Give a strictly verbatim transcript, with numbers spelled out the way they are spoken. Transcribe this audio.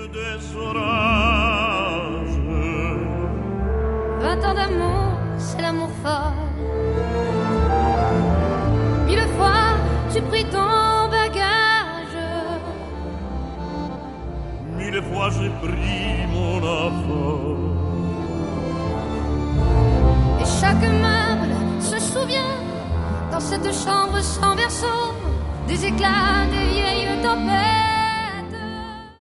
des orages. Vingt ans d'amour, c'est l'amour fort. Mille fois, tu pris ton bagage. Mille fois, j'ai pris mon enfant. Et chaque meuble se souvient, dans cette chambre sans berceau, des éclats des vieilles tempêtes.